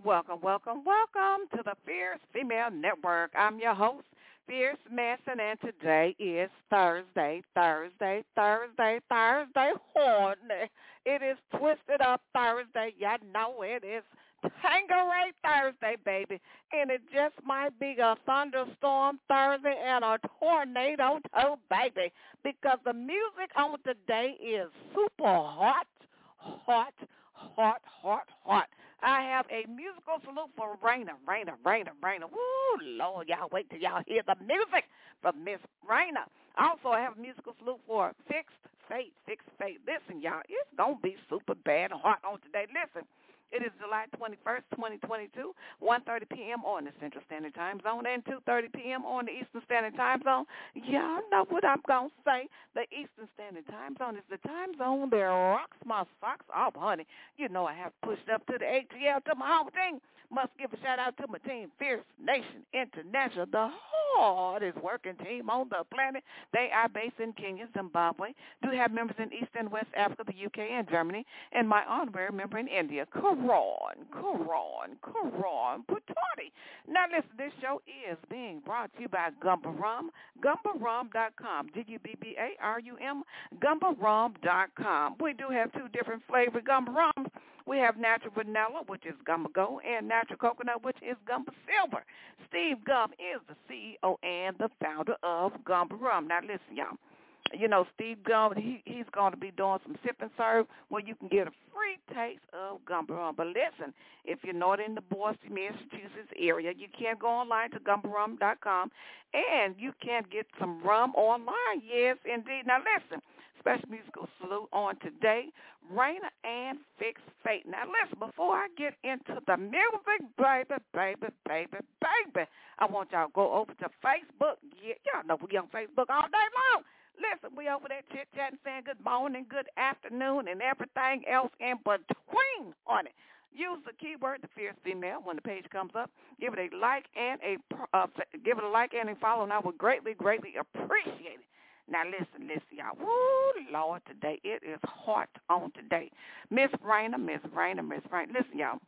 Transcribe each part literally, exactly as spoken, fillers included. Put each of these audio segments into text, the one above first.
welcome, welcome, welcome to the Fierce Female Network. I'm your host, Fierce Manson, and today is Thursday, Thursday, Thursday, Thursday, horny. It is Twisted Up Thursday. Y'all know it is Tangeray Thursday, baby. And it just might be a thunderstorm Thursday and a tornado too, baby. Because the music on today is super hot, hot, hot, hot, hot. I have a musical salute for Raina, Raina, Raina, Raina. Woo, Lord, y'all wait till y'all hear the music from Miss Raina. Also, I have a musical salute for Fixed Fate, Fixed Fate. Listen, y'all, it's going to be super bad and hot on today. Listen. It is July twenty-first, twenty twenty-two, one thirty p.m. on the Central Standard Time Zone and two thirty p.m. on the Eastern Standard Time Zone. Y'all know what I'm going to say. The Eastern Standard Time Zone is the time zone that rocks my socks off, honey. You know I have pushed up to the A T L to my home team. Must give a shout-out to my team, Fierce Nation International, the hardest working team on the planet. They are based in Kenya, Zimbabwe. Do have members in East and West Africa, the U K, and Germany, and my honorary member in India, Karan, Karan, Karan Patani. Now, listen, this show is being brought to you by Gumba Rum, gumba rum dot com, G U B B A R U M, gumba rum dot com. We do have two different flavored Gumba Rums. We have natural vanilla, which is Gumba Go, and natural coconut, which is Gumba Silver. Steve Gum is the C E O and the founder of Gumba Rum. Now, listen, y'all. You know, Steve Gum, he, he's going to be doing some sip and serve where you can get a free taste of Gumba Rum. But listen, if you're not in the Boston, Massachusetts area, you can go online to gumba rum dot com, and you can get some rum online. Yes, indeed. Now, listen, special musical salute on today, Raina and Fixed Fate. Now, listen, before I get into the music, baby, baby, baby, baby, I want y'all to go over to Facebook. Yeah, y'all know we on Facebook all day long. Listen, we over there chit-chatting, saying good morning, good afternoon, and everything else in between on it. Use the keyword, the Fierce Female, when the page comes up. Give it a like and a uh, give it a like and a follow, and I would greatly, greatly appreciate it. Now, listen, listen, y'all. Woo, Lord, today it is hot on today. Miss Raina, Miss Raina, Miss Raina. Listen, y'all.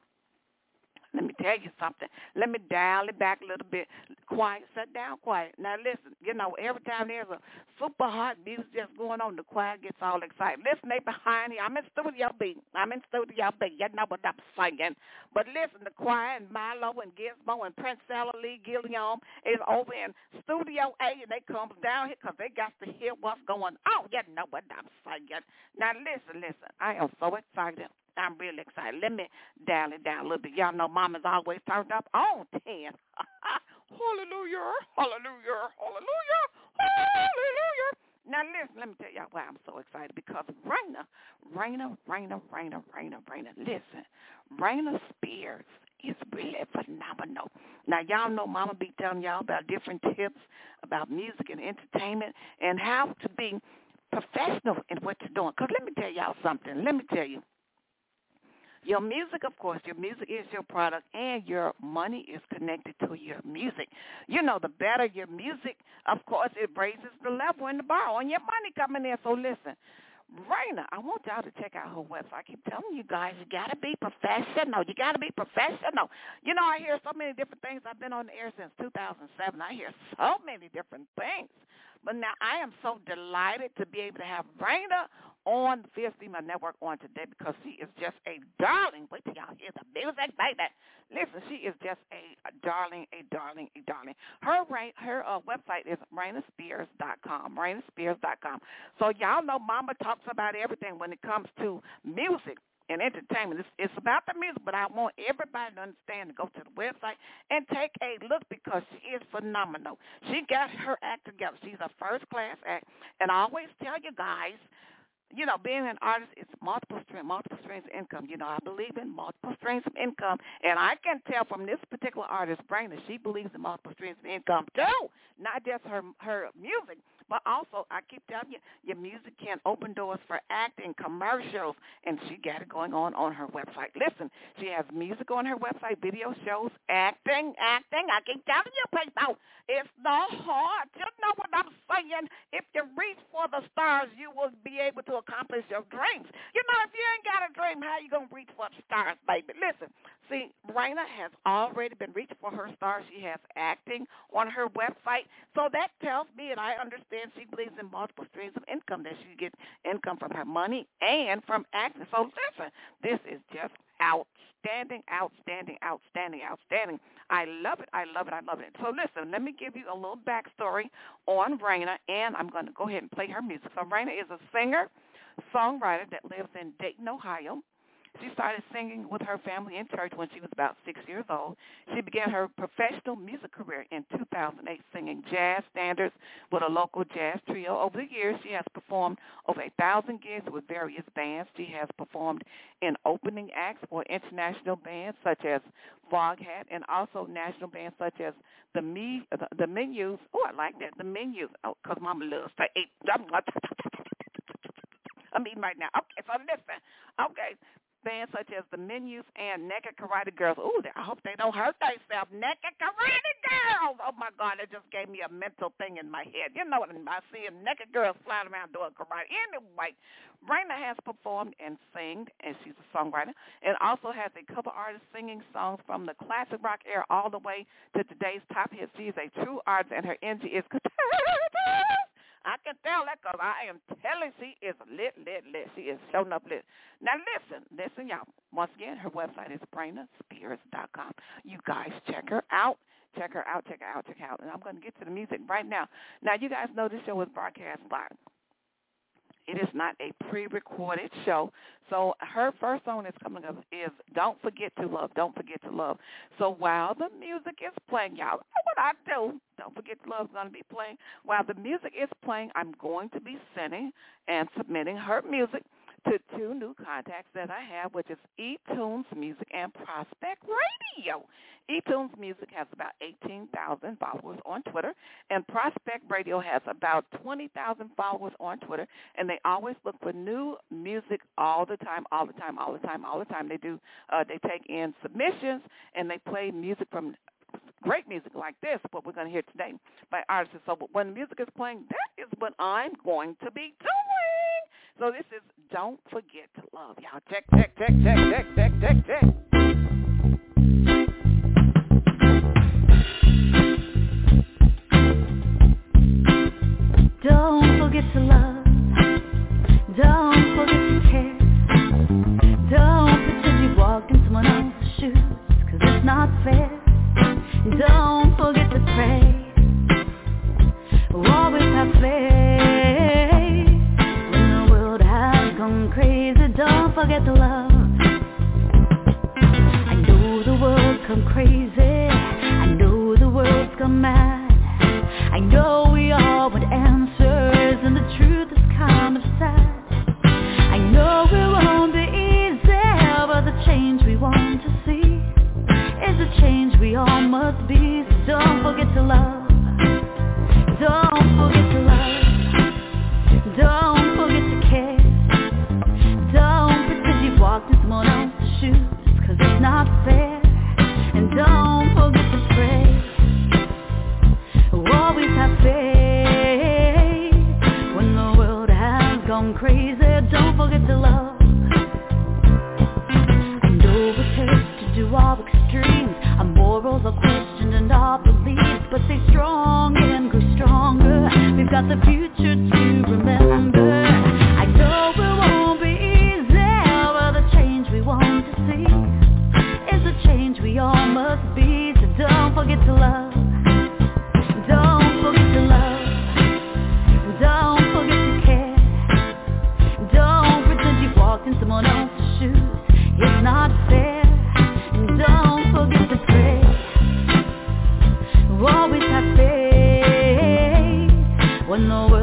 Let me tell you something. Let me dial it back a little bit. Quiet, sit down, quiet. Now, listen, you know, every time there's a super hot music just going on, the choir gets all excited. Listen, they behind you. I'm in Studio B. I'm in Studio B. You know what I'm singing. But listen, the choir and Milo and Gizmo and Prince Ella Lee Gilliam is over in Studio A, and they come down here because they got to hear what's going on. You know what I'm singing. Now, listen, listen. I am so excited. I'm really excited. Let me dial it down a little bit. Y'all know Mama's always turned up on ten. Hallelujah, hallelujah, hallelujah, hallelujah. Now, listen, let me tell y'all why I'm so excited. Because Raina, Raina, Raina, Raina, Raina, Raina, listen, Raina Spears is really phenomenal. Now, y'all know Mama be telling y'all about different tips about music and entertainment and how to be professional in what you're doing. Because let me tell y'all something. Let me tell you. Your music, of course, your music is your product, and your money is connected to your music. You know, the better your music, of course, it raises the level in the bar and your money coming in. So listen, Raina, I want y'all to check out her website. I keep telling you guys, you got to be professional. You got to be professional. You know, I hear so many different things. I've been on the air since two thousand seven. I hear so many different things. But now I am so delighted to be able to have Raina on the Fierce Female Network on today because she is just a darling. Wait till y'all hear the music, baby. Listen, she is just a, a darling, a darling, a darling. Her her uh, website is raina spears dot com, raina spears dot com. So y'all know Mama talks about everything when it comes to music and entertainment. It's, it's about the music, but I want everybody to understand to go to the website and take a look because she is phenomenal. She got her act together. She's a first-class act. And I always tell you guys, you know, being an artist is multiple streams, multiple streams of income. You know, I believe in multiple streams of income, and I can tell from this particular artist's brain that she believes in multiple streams of income too, not just her her music, but also I keep telling you, your music can open doors for acting, commercials, and she got it going on on her website. Listen, she has music on her website, video shows, acting, acting. I keep telling you, people, it's not hard. You know what I'm saying? If you reach for the stars, you will be able to accomplish your dreams. You know, if you ain't got a dream, dream. How you going to reach for the stars, baby? Listen, see, Raina has already been reaching for her stars. She has acting on her website. So that tells me, and I understand she believes in multiple streams of income, that she gets income from her money and from acting. So listen, this is just outstanding, outstanding, outstanding, outstanding. I love it. I love it. I love it. So listen, let me give you a little backstory on Raina, and I'm going to go ahead and play her music. So Raina is a singer, songwriter that lives in Dayton, Ohio. She started singing with her family in church when she was about six years old. She began her professional music career in two thousand eight singing jazz standards with a local jazz trio. Over the years, she has performed over a thousand gigs with various bands. She has performed in opening acts for international bands such as Foghat and also national bands such as the Me, the, the Menus. Oh, I like that, the Menus. Oh, because Mama loves to eat. I'm eating right now. Okay, so listen. Okay. Bands such as the Menus and Naked Karate Girls. Ooh, I hope they don't hurt themselves. Naked Karate Girls. Oh, my God, it just gave me a mental thing in my head. You know what I mean? I see a naked girl flying around doing karate. Anyway, Raina has performed and sang, and she's a songwriter, and also has a cover artist singing songs from the classic rock era all the way to today's top hits. She is a true artist, and her energy is contagious. I can tell that because I am telling she is lit, lit, lit. She is showing up lit. Now, listen, listen, y'all. Once again, her website is Raina Spears dot com. You guys check her out. Check her out, check her out, check her out. And I'm going to get to the music right now. Now, you guys know this show is broadcast live. It is not a pre-recorded show. So her first song that's coming up is Don't Forget to Love, Don't Forget to Love. So while the music is playing, y'all know what I do. Don't Forget to Love is going to be playing. While the music is playing, I'm going to be sending and submitting her music to two new contacts that I have, which is eTunes Music and Prospect Radio. eTunes Music has about eighteen thousand followers on Twitter, and Prospect Radio has about twenty thousand followers on Twitter, and they always look for new music all the time, all the time, all the time, all the time. They do. Uh, they take in submissions, and they play music from great music like this, what we're going to hear today, by artists. So when the music is playing, that is what I'm going to be doing. So this is Don't Forget to Love. Y'all check, check, check, check, check, check, check, check. Don't forget to love. Don't forget to care. Don't pretend you walked in someone else's shoes, 'cause it's not fair. Don't forget to pray. Always have faith. When the world has gone crazy, don't forget to love. I know the world's gone crazy. I know the world's gone mad. I know we all want answers, and the truth is kind of sad. I know it won't be easy, but the change we want to see is the change we all must be. So don't forget to love. Don't forget to love. Don't forget to care. Don't pretend you've walked in someone else's shoes, 'cause it's not fair. And don't forget to pray. Always have faith. When the world has gone crazy, don't forget to love. I know it hurts to do all extremes. Our morals are questioned and our beliefs, but stay strong and grow stronger. We've got the future to remember. I know it won't be easy, but the change we want to see is the change we all must be. So don't forget to love. Don't forget to love. Don't forget to care. Don't pretend you've walked in someone else's shoes. It's not fair. Don't forget to pray. Always have faith. When the world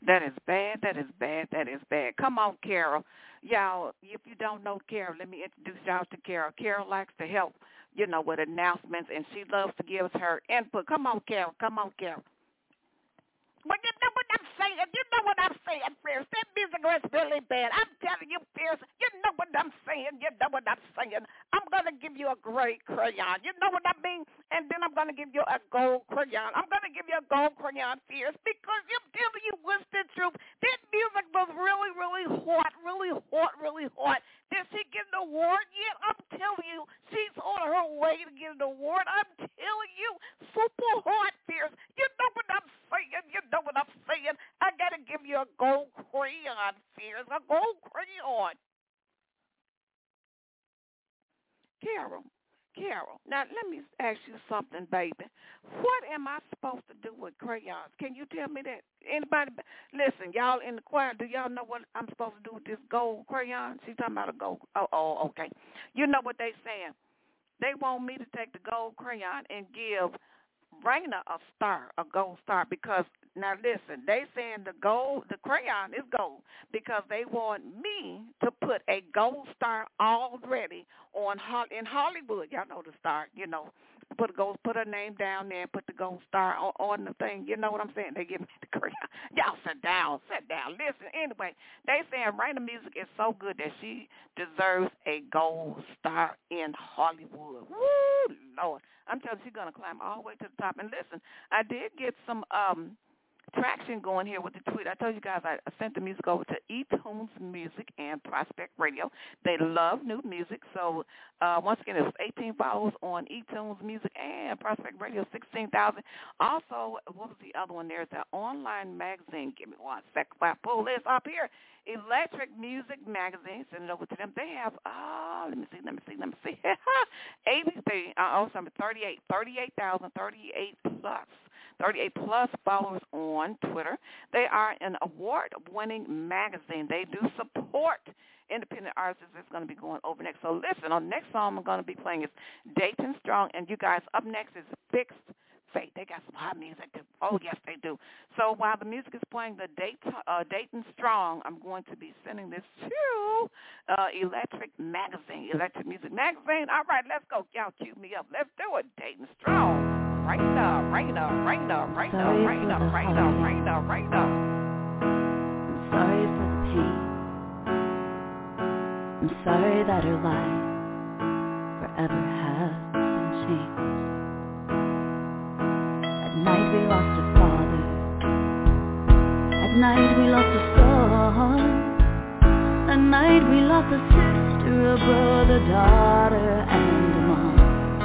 That is bad. That is bad. That is bad. Come on, Carol. Y'all, if you don't know Carol, let me introduce y'all to Carol. Carol likes to help, you know, with announcements, and she loves to give us her input. Come on, Carol. Come on, Carol. Well, you know what I'm saying. You know what I'm saying, Fierce. That music was really bad. I'm telling you, Fierce, you know what I'm saying. You know what I'm saying. I'm going to give you a gray crayon. You know what I mean? And then I'm going to give you a gold crayon. I'm going to give you a gold crayon, Fierce, because I'm telling you what's the truth. That music was really, really hot, really hot, really hot. Did she get an award yet? I'm telling you, she's on her way to get an award. I'm telling you, super hot, Fierce. You know what I'm saying. You know what I'm saying. I got to give you a gold crayon, Fierce, a gold crayon. Carol, Carol, now let me ask you something, baby. What am I supposed to do with crayons? Can you tell me that? Anybody? Listen, y'all in the choir, do y'all know what I'm supposed to do with this gold crayon? She's talking about a gold. Oh, oh, okay. You know what they saying? They want me to take the gold crayon and give Raina a star, a gold star, because now listen, they saying the gold, the crayon is gold because they want me to put a gold star already on in Hollywood. Y'all know the star, you know, put a gold, put her name down there and put the gold star on, on the thing. You know what I'm saying? They give me the crayon. Y'all sit down, sit down. Listen, anyway, they saying Raina music is so good that she deserves a gold star in Hollywood. Woo, Lord. I'm telling you, she's going to climb all the way to the top. And listen, I did get some um, traction going here with the tweet. I told you guys I sent the music over to eTunes Music and Prospect Radio. They love new music. So, uh, once again, it was eighteen followers on eTunes Music and Prospect Radio, sixteen thousand. Also, what was the other one? There's an online magazine. Give me one second while I pull this up here. Electric Music Magazine. Send it over to them. They have, oh, let me see, let me see, let me see. eighty-three, uh, oh, sorry, thirty-eight, thirty-eight thousand, thirty-eight plus. thirty-eight plus followers on Twitter. They are an award-winning magazine. They do support independent artists. That's going to be going over next. So listen, on the next song I'm going to be playing is Dayton Strong. And you guys, up next is Fixed Fate. They got some hot music too. Oh, yes, they do. So while the music is playing the Dayton, uh, Dayton Strong, I'm going to be sending this to uh, Electric Magazine, Electric Music Magazine. All right, let's go. Y'all cue me up. Let's do it. Dayton Strong. Raina, Raina, Raina, Raina, Raina, Raina, Raina, Raina. I'm sorry for the pain. I'm sorry that her life forever has been changed. At night we lost a father. At night we lost a son. At night we lost a sister, a brother, daughter, and a mom.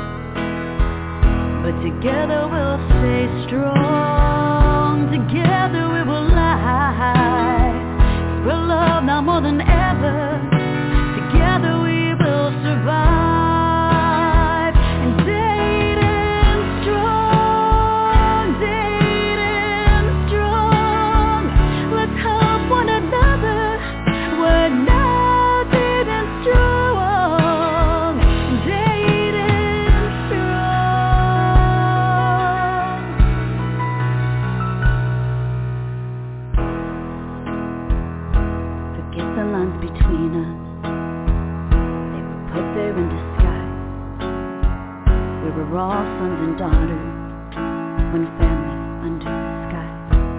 But together we'll stay strong. Together we will lie. For love now more than ever. Together we will survive. And Dayton strong, Dayton strong. Let's help one another. We're now Dayton strong, Dayton strong. Forget the lines between us. There in disguise. We were all sons and daughters, one family under the sky.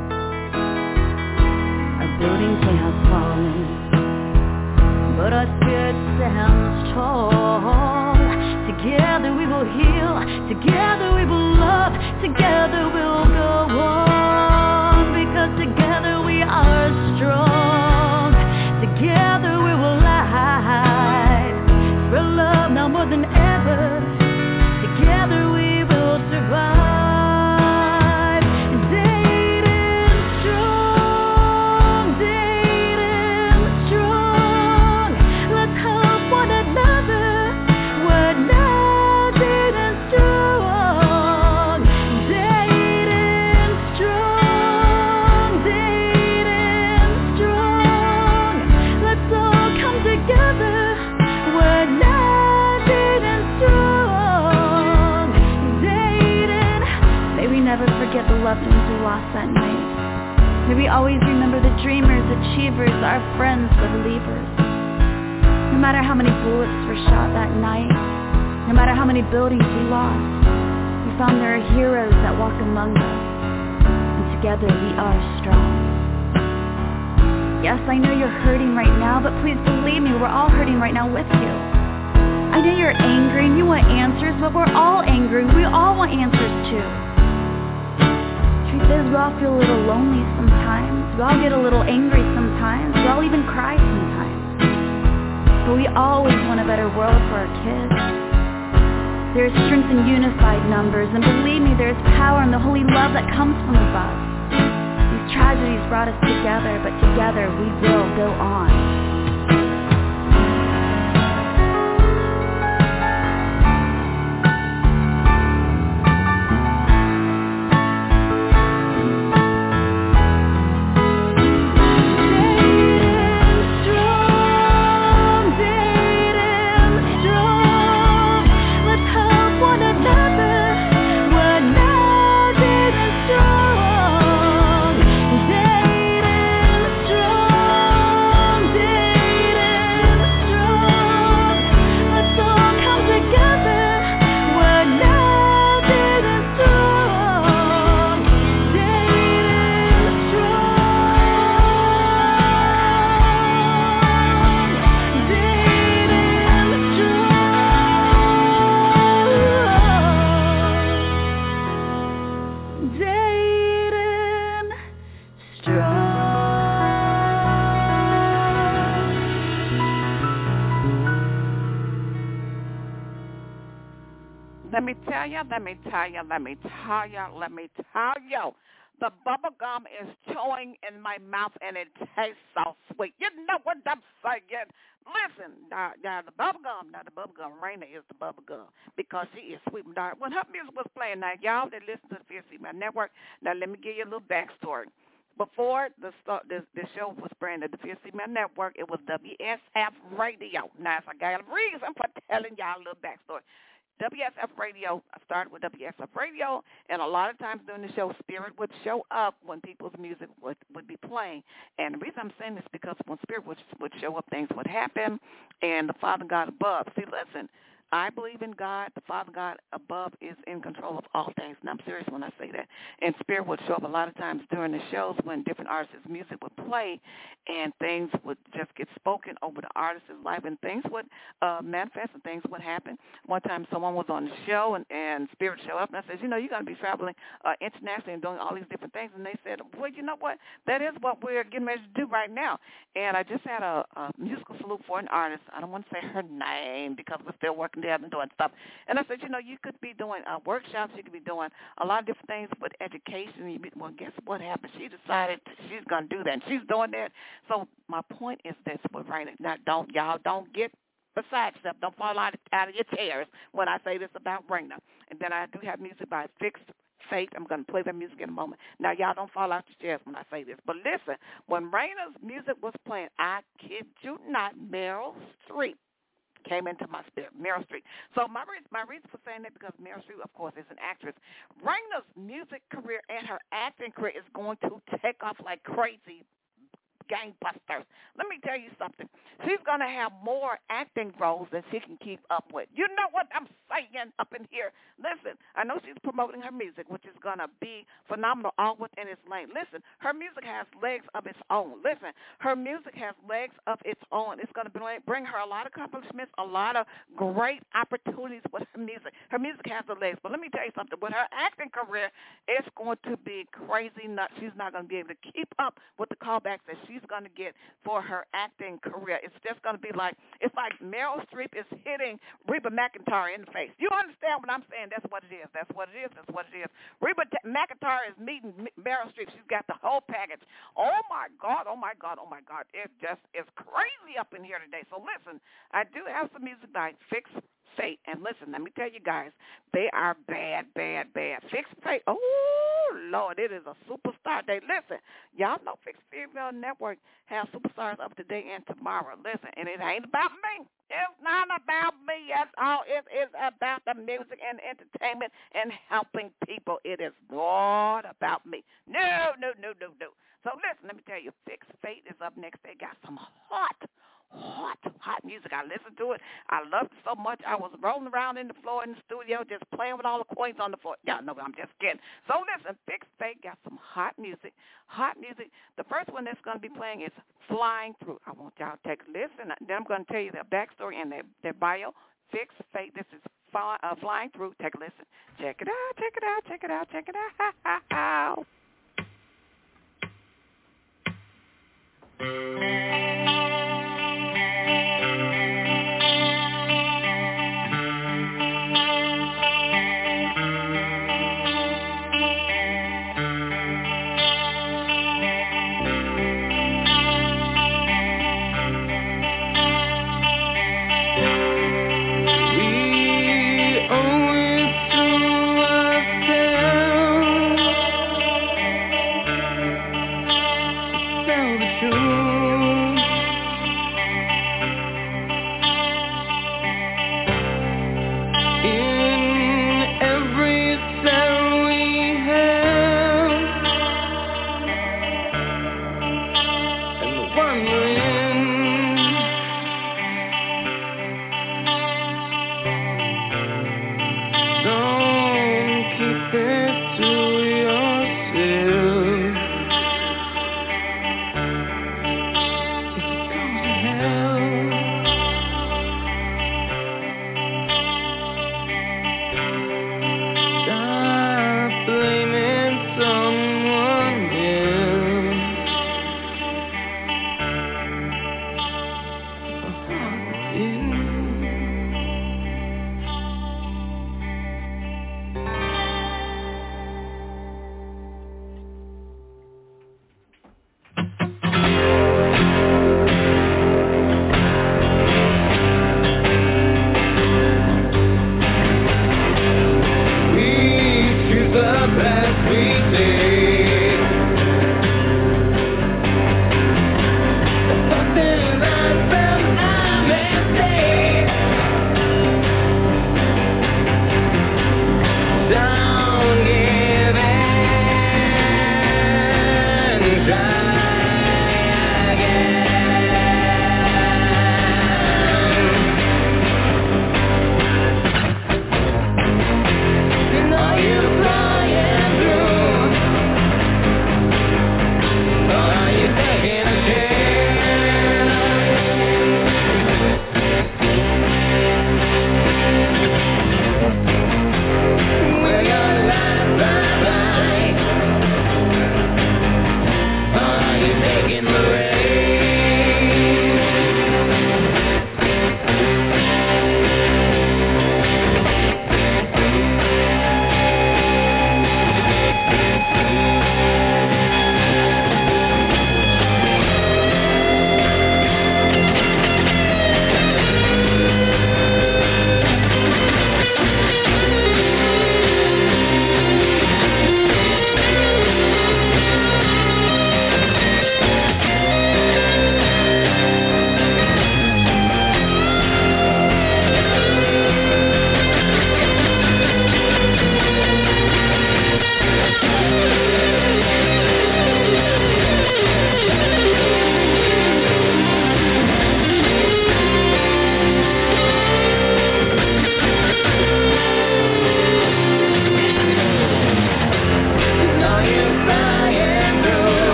Our buildings may have fallen, but our spirit stands tall. Together we will heal, together we will love, together we'll go on, because together we are strong. Together we will lie. For love now more than ever. Together we will survive. Dayton strong, Dayton strong. Let's help one another. We're now Dayton strong, Dayton strong, Dayton strong. Let's all come together. We're now Dayton strong, Dayton. May we never forget the loved ones we lost that night. May we always remember the dreamers, achievers, our friends, the believers. No matter how many bullets were shot that night, no matter how many buildings we lost, we found there are heroes that walk among us, and together we are strong. Yes, I know you're hurting right now, but please believe me, we're all hurting right now with you. I know you're angry and you want answers, but we're all angry. We all want answers too. Truth is, we all feel a little lonely sometimes. We all get a little angry sometimes. We all even cry sometimes. But we always want a better world for our kids. There is strength in unified numbers, and believe me, there is power in the holy love that comes from above. These tragedies brought us together, but together we will go on. Let me tell you, let me tell you, let me tell you, let me tell you. The bubble gum is chewing in my mouth, and it tastes so sweet. You know what I'm saying? Listen, now, now the bubble gum, now the bubble gum, Raina is the bubble gum because she is sweet and dark. When her music was playing, now y'all that listen to the Fierce Female Network, now let me give you a little backstory. Before the the, the show was branded the Fierce Female Network, it was W S F Radio. Now, I got a reason for telling y'all a little backstory. W S F Radio, I started with W S F Radio, and a lot of times during the show, Spirit would show up when people's music would, would be playing. And the reason I'm saying this is because when Spirit would, would show up, things would happen, and the Father God above. See, listen, I believe in God. The Father God above is in control of all things, and I'm serious when I say that. And Spirit would show up a lot of times during the shows when different artists' music would play, and things would just get spoken over the artist's life, and things would uh, manifest, and things would happen. One time someone was on the show, and, and Spirit showed up, and I said, you know, you're going to be traveling uh, internationally and doing all these different things. And they said, well, you know what? That is what we're getting ready to do right now. And I just had a, a musical salute for an artist. I don't want to say her name because we're still working together and doing stuff. And I said, you know, you could be doing uh, workshops. You could be doing a lot of different things with education. You be, well, guess what happened? She decided she's going to do that, and she's doing that. So my point is this, we're right now, don't, y'all don't get beside yourself. Don't fall out of, out of your chairs when I say this about Raina. And then I do have music by Fixed Faith. I'm going to play that music in a moment. Now, y'all don't fall out your chairs when I say this. But listen, when Raina's music was playing, I kid you not, Meryl Streep came into my spirit, Meryl Streep. So my reason, my reason for saying that because Meryl Streep, of course, is an actress. Raina's music career and her acting career is going to take off like crazy. Gangbusters. Let me tell you something. She's going to have more acting roles than she can keep up with. You know what I'm saying up in here? Listen, I know she's promoting her music, which is going to be phenomenal all within its lane. Listen, her music has legs of its own. Listen, her music has legs of its own. It's going to bring her a lot of accomplishments, a lot of great opportunities with her music. Her music has the legs. But let me tell you something. With her acting career, it's going to be crazy nuts. She's not going to be able to keep up with the callbacks that she's going to get for her acting career. It's just going to be like, it's like Meryl Streep is hitting Reba McEntire in the face. You understand what I'm saying? That's what it is. That's what it is. That's what it is. Reba T- McEntire is meeting Meryl Streep. She's got the whole package. Oh, my God. Oh, my God. Oh, my God. It just is crazy up in here today. So, listen, I do have some music by Fix Fate. And listen, let me tell you guys, they are bad, bad, bad. Fix Fate. Oh, Lord, it is a superstar day. Listen, y'all know Fixed Female Network has superstars up today and tomorrow. Listen, and it ain't about me. It's not about me at all. It is about the music and entertainment and helping people. It is not about me. No, no, no, no, no. So listen, let me tell you, Fixed Fate is up next. They got some hot, hot, hot music. I listened to it. I loved it so much. I was rolling around in the floor in the studio just playing with all the coins on the floor. Yeah, no, I'm just kidding. So listen, Fixed Fate got some hot music, hot music. The first one that's going to be playing is Flying Through. I want y'all to take a listen. Then I'm going to tell you their backstory and their, their bio. Fixed Fate, this is fly, uh, Flying Through. Take a listen. Check it out, check it out, check it out, check it out.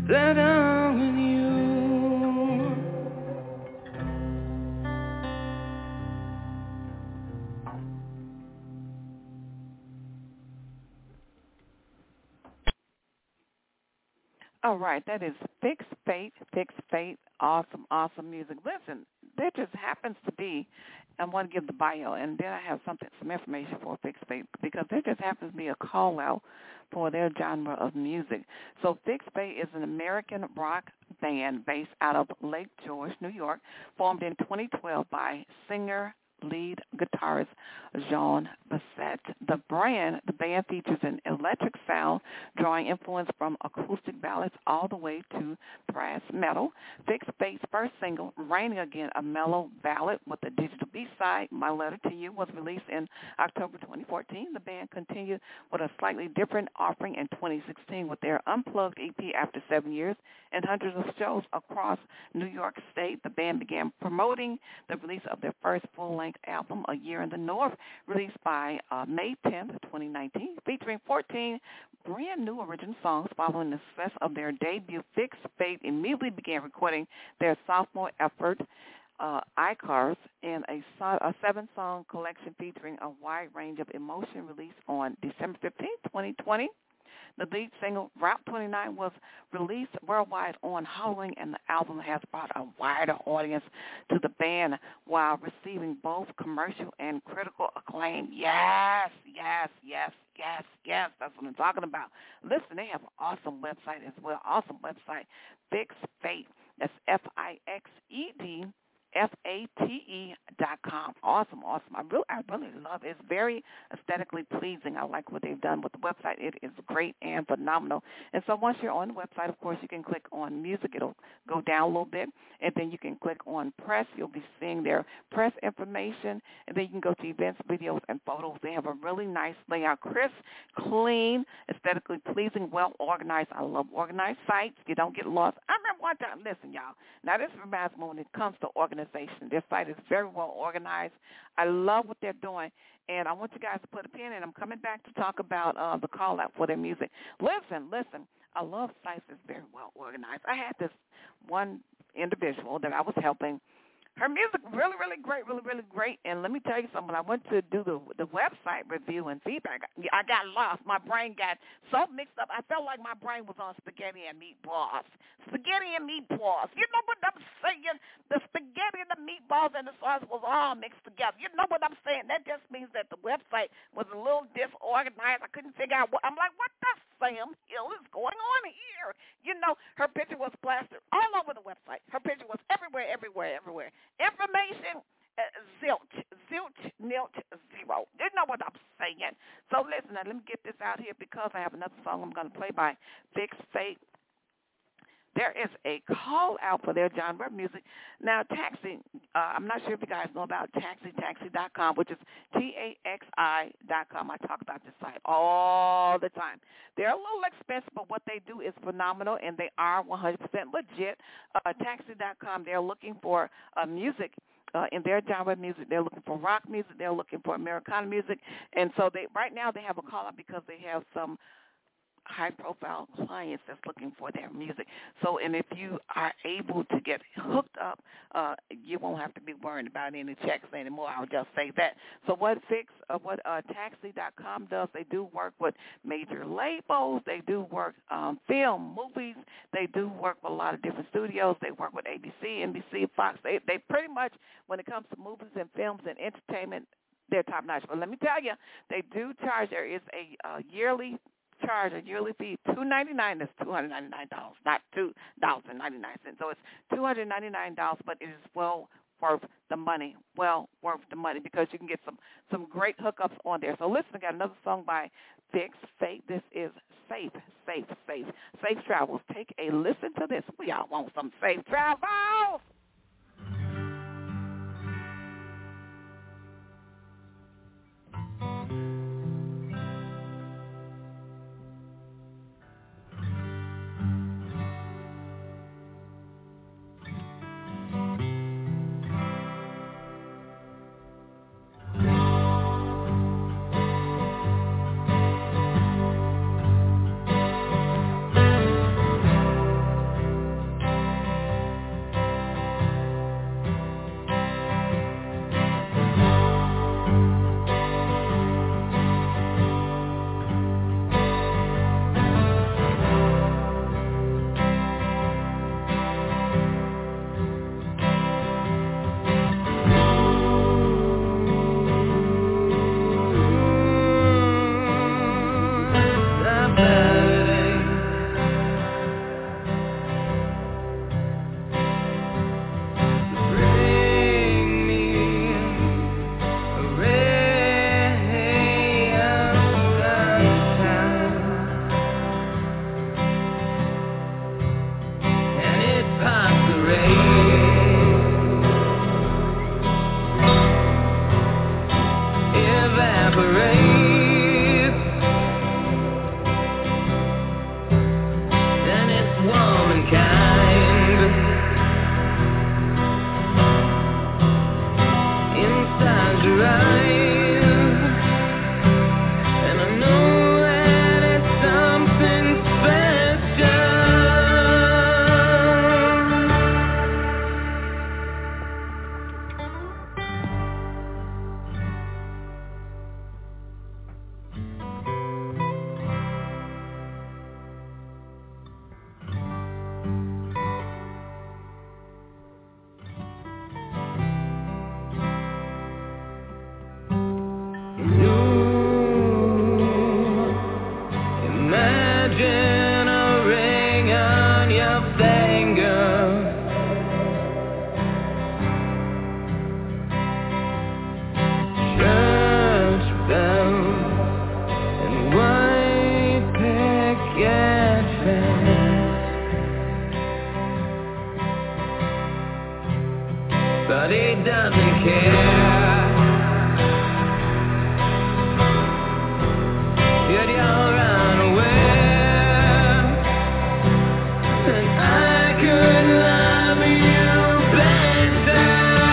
that I'm with you. All right, that is Fix Fate, Fix Fate, awesome, awesome music. Listen, there just happens to be, I want to give the bio, and then I have something, some information for Fix Fate, because there just happens to be a call out for their genre of music. So Fix Fate is an American rock band based out of Lake George, New York, formed in twenty twelve by singer, lead guitarist Jean Bassett. The brand, the band features an electric sound, drawing influence from acoustic ballads all the way to thrash metal. Fix Fate's first single, Raining Again, a mellow ballad with a digital B-side, My Letter to You, was released in October twenty fourteen. The band continued with a slightly different offering in twenty sixteen with their Unplugged E P after seven years and hundreds of shows across New York State. The band began promoting the release of their first full-length album, A Year in the North, released by uh, May tenth, twenty nineteen, featuring fourteen brand new original songs. Following the success of their debut, Fix Fate immediately began recording their sophomore effort, uh, Icars, in a, so- a seven-song collection featuring a wide range of emotion, released on December fifteenth, twenty twenty. The lead single, Route twenty-nine, was released worldwide on Halloween, and the album has brought a wider audience to the band while receiving both commercial and critical acclaim. Yes, yes, yes, yes, yes, that's what I'm talking about. Listen, they have an awesome website as well, awesome website, Fix Fate. That's F I X E D F A T E dot com. Awesome, awesome. I really, I really love it. It's very aesthetically pleasing. I like what they've done with the website. It is great and phenomenal. And so once you're on the website, of course, you can click on music. It'll go down a little bit, and then you can click on press. You'll be seeing their press information, and then you can go to events, videos, and photos. They have a really nice layout, crisp, clean, aesthetically pleasing, well-organized. I love organized sites. You don't get lost. I remember one time, listen, y'all, now this reminds me when it comes to organization. Their site is very well organized. I love what they're doing, and I want you guys to put a pin in. I'm coming back to talk about uh, the call-out for their music. Listen, listen, I love sites that's very well organized. I had this one individual that I was helping. Her music, really, really great, really, really great. And let me tell you something. I went to do the the website review and feedback. I got lost. My brain got so mixed up. I felt like my brain was on spaghetti and meatballs. Spaghetti and meatballs. You know what I'm saying? The spaghetti and the meatballs and the sauce was all mixed together. You know what I'm saying? That just means that the website was a little disorganized. I couldn't figure out what. I'm like, what the Sam Hill is going on here? You know, her picture was plastered all over the website. Her picture was everywhere, everywhere, everywhere. Information, uh, zilch, zilch, nilch, zero. You know what I'm saying? So listen, now let me get this out here because I have another song I'm going to play by Fix Fate. There is a call out for their genre of music. Now, Taxi, uh, I'm not sure if you guys know about Taxi, taxi dot com, which is T A X I dot com. I talk about this site all the time. They're a little expensive, but what they do is phenomenal, and they are one hundred percent legit. Uh, Taxi dot com, they're looking for uh, music. Uh, in their genre of music, they're looking for rock music. They're looking for Americana music. And so they right now they have a call out because they have some high-profile clients that's looking for their music. So, and if you are able to get hooked up, uh, you won't have to be worried about any checks anymore. I'll just say that. So what Fix, uh, what uh, Taxi dot com does, they do work with major labels. They do work um, film, movies. They do work with a lot of different studios. They work with A B C, N B C, Fox. They, they pretty much, when it comes to movies and films and entertainment, they're top-notch. But let me tell you, they do charge, there is a uh, yearly charge, a yearly fee, two ninety-nine. That's two hundred ninety-nine dollars, not two dollars and ninety-nine cents. So it's two hundred ninety-nine dollars, but it is well worth the money, well worth the money because you can get some, some great hookups on there. So listen, I got another song by Fix Fate. This is Safe, Safe, Safe, Safe Travels. Take a listen to this. We all want some safe travels. forget fast, but he doesn't care. Yet you're unaware, and I could love you better.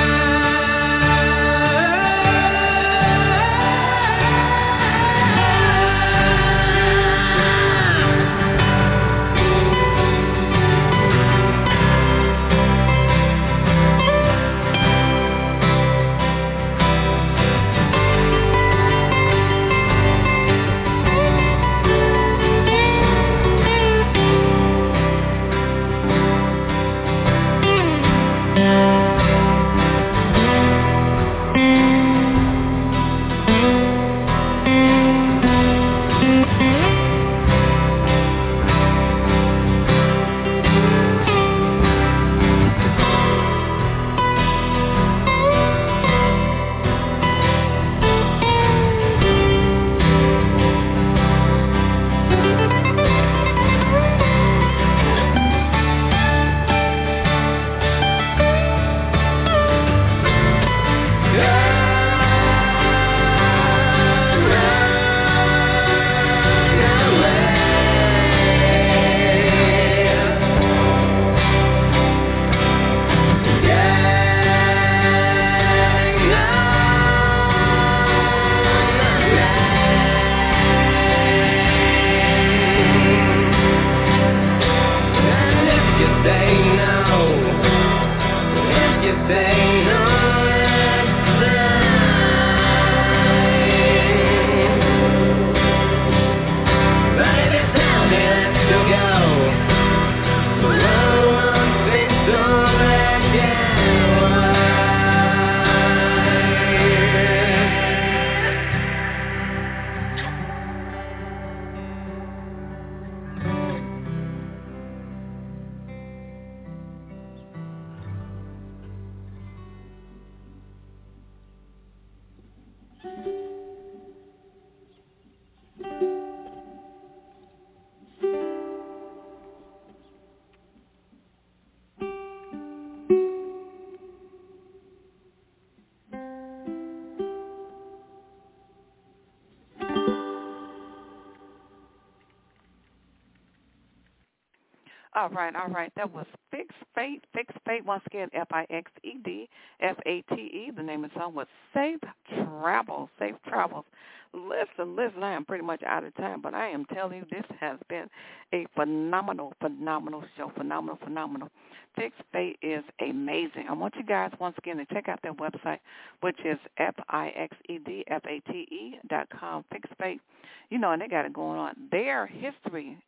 All right, all right. That was Fix Fate, Fix Fate. Once again, F I X E D F A T E. The name of the song was Safe Travels, Safe Travels. Listen, listen, I am pretty much out of time, but I am telling you this has been a phenomenal, phenomenal show, phenomenal, phenomenal. Fix Fate is amazing. I want you guys, once again, to check out their website, which is F I X E D F A T E dot com, Fix Fate. You know, and they got it going on. Their history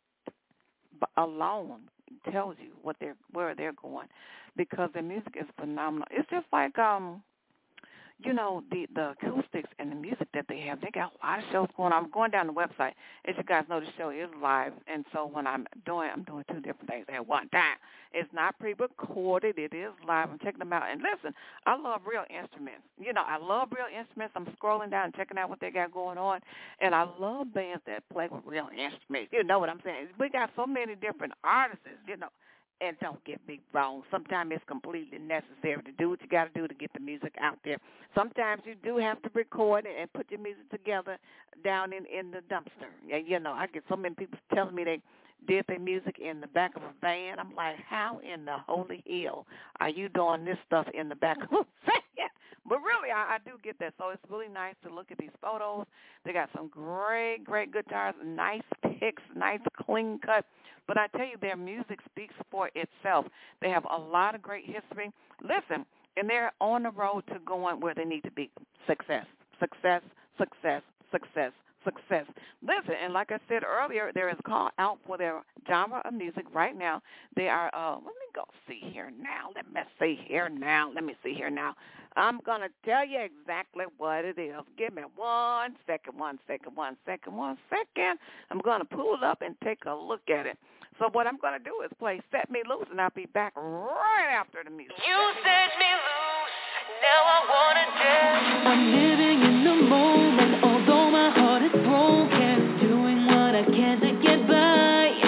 alone tells you what they're where they're going, because the music is phenomenal. It's just like um you know, the the acoustics and the music that they have. They got a lot of shows going on. I'm going down the website. As you guys know, the show is live, and so when I'm doing I'm doing two different things at one time. It's not pre-recorded. It is live. I'm checking them out. And listen, I love real instruments. You know, I love real instruments. I'm scrolling down and checking out what they got going on, and I love bands that play with real instruments. You know what I'm saying? We got so many different artists, you know. And don't get me wrong, sometimes it's completely necessary to do what you got to do to get the music out there. Sometimes you do have to record it and put your music together down in, in the dumpster. Yeah, you know, I get so many people telling me they did their music in the back of a van. I'm like, how in the holy hell are you doing this stuff in the back of a van? But really, I, I do get that. So it's really nice to look at these photos. They got some great, great guitars, nice picks, nice clean cut. But I tell you, their music speaks for itself. They have a lot of great history. Listen, and they're on the road to going where they need to be. Success, success, success, success, success. Listen, and like I said earlier, there is a call out for their genre of music right now. They are, uh, let me go see here now. Let me see here now. Let me see here now. I'm going to tell you exactly what it is. Give me one second, one second, one second, one second. I'm going to pull it up and take a look at it. So what I'm going to do is play Set Me Loose, and I'll be back right after the music. You set me loose, now I want to dance. I'm living in the moment, although my heart is broken. Doing what I can to get by.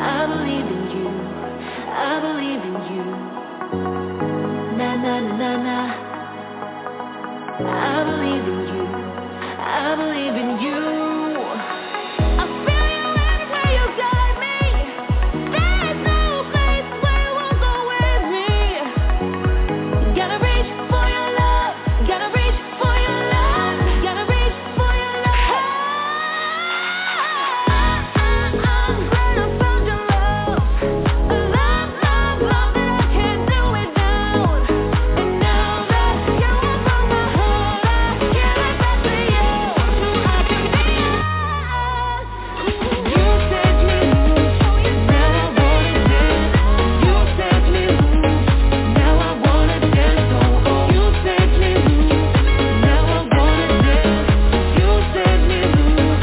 I believe in you. I believe in you. Na na na na na. I believe in you. I believe in you. I feel you everywhere you guide me. There is no place where you won't go with me. Gotta reach for your love. Gotta reach for your love. Gotta reach for your love. I'm glad I found your love. A love, love, love that I can't do without. And now that you are from my heart, I give it back to you. So I can be yours. You set me loose. Now I wanna dance. You set me loose. Now I wanna dance. Oh, oh. You set me loose. Now I wanna dance. You set me loose.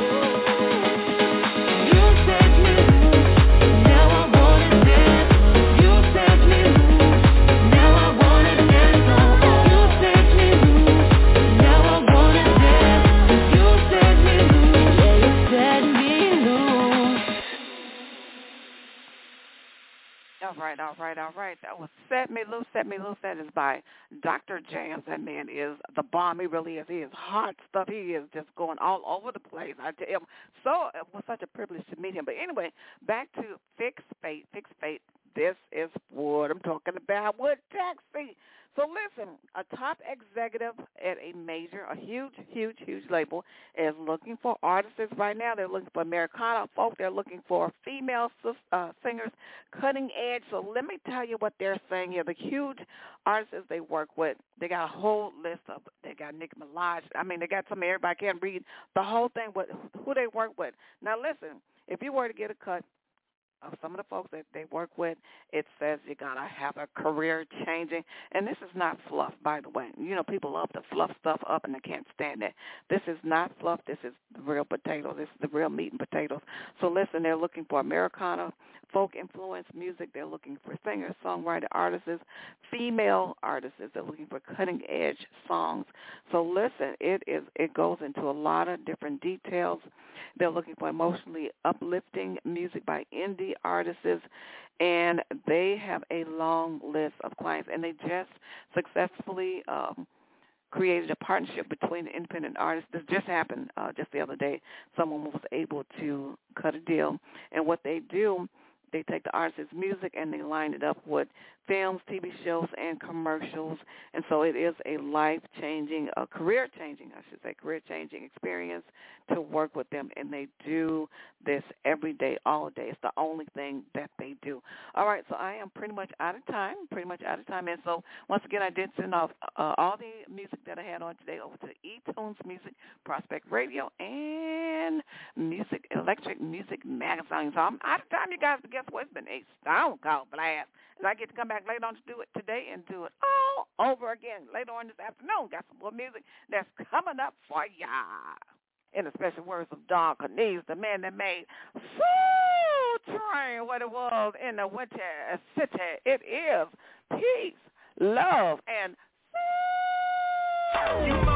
You set me loose. Now I wanna dance. You set me loose. Now I wanna dance. Oh, oh. You set me loose. Now I wanna dance. You set me loose. Yeah, you set me loose. All right, all right, all right. That was Set Me Loose, Set Me Loose. That is by Doctor Jams. That man is the bomb. He really is. He is hot stuff. He is just going all over the place. I tell you, so it was such a privilege to meet him. But anyway, back to Fix Fate. Fix Fate. This is what I'm talking about with Taxi. So listen, a top executive at a major, a huge, huge, huge label is looking for artists right now. They're looking for Americana folk. They're looking for female uh, singers, cutting edge. So let me tell you what they're saying here. The huge artists they work with, they got a whole list of, they got Nicki Minaj. I mean, they got some, everybody can't read the whole thing, but who they work with. Now listen, if you were to get a cut of some of the folks that they work with, it says you got to have a career changing. And this is not fluff, by the way. You know, people love to fluff stuff up, and they can't stand it. This is not fluff. This is the real potato. This is the real meat and potatoes. So listen, they're looking for Americana, folk influence music. They're looking for singers, songwriter, artists, female artists. They're looking for cutting-edge songs. So listen, it is. It goes into a lot of different details. They're looking for emotionally uplifting music by indie artists, and they have a long list of clients, and they just successfully um, created a partnership between the independent artists. This just happened uh, just the other day. Someone was able to cut a deal, and what they do, they take the artist's music and they line it up with films, T V shows, and commercials. And so it is a life-changing, a career-changing, I should say, career-changing experience to work with them. And they do this every day, all day. It's the only thing that they do. All right, so I am pretty much out of time, pretty much out of time. And so once again, I did send off uh, all the music that I had on today over to eTunes Music, Prospect Radio, and Music Electric Music Magazine. So I'm out of time, you guys, but guess what? It's been a stone cold blast. And I get to come back later on to do it today and do it all over again later on this afternoon. Got some more music that's coming up for ya. In the special words of Don Cornelius, the man that made Soul Train what it was in the Winter City. It is peace, love, and soul.